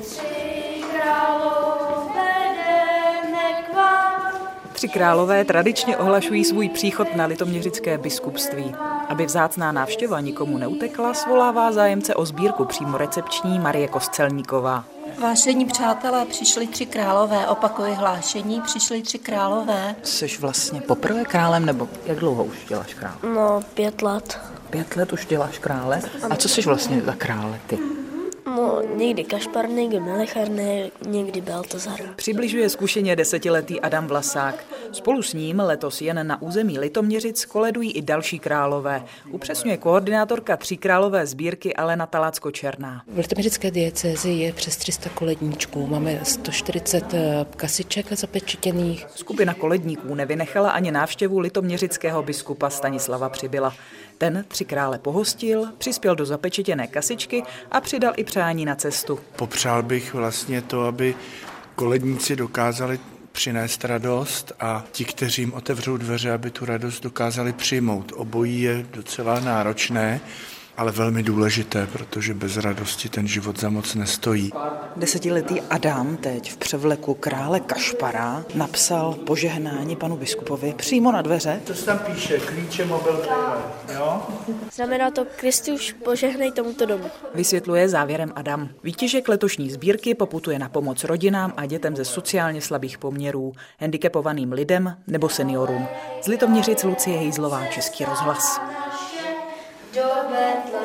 Tři králové tradičně ohlašují svůj příchod na litoměřické biskupství. Aby vzácná návštěva nikomu neutekla, svolává zájemce o sbírku přímo recepční Marie Kostelníková. Vážení přátelé, přišli tři králové, opakuji hlášení, přišli tři králové. Jsi vlastně poprvé králem, nebo jak dlouho už děláš krále? No, 5 let. 5 let už děláš krále? A co jsi vlastně za krále ty? No, někdy Kašpar, někdy Melichar, někdy Baltazar. Přibližuje zkušeně 10letý Adam Vlasák. Spolu s ním letos jen na území Litoměřic koledují i další králové. Upřesňuje koordinátorka tříkrálové sbírky Alena Talacko-Černá. V litoměřické diecézi je přes 300 koledníčků. Máme 140 kasiček zapečetěných. Skupina koledníků nevynechala ani návštěvu litoměřického biskupa Stanislava Přibyla. Ten tři krále pohostil, přispěl do zapečetěné kasičky a přidal i přání na cestu. Popřál bych vlastně to, aby koledníci dokázali přinést radost a ti, kteří jim otevřou dveře, aby tu radost dokázali přijmout. Obojí je docela náročné, ale velmi důležité, protože bez radosti ten život za moc nestojí. 10letý Adam teď v převleku krále Kašpara napsal požehnání panu biskupovi přímo na dveře. Co se tam píše? Klíče, mobil, jo? Znamená to Kristus požehnej tomuto domu. Vysvětluje závěrem Adam. Výtěžek letošní sbírky poputuje na pomoc rodinám a dětem ze sociálně slabých poměrů, handicapovaným lidem nebo seniorům. Z Litoměřic Lucie Hejzlová, Český rozhlas. Do Betléma.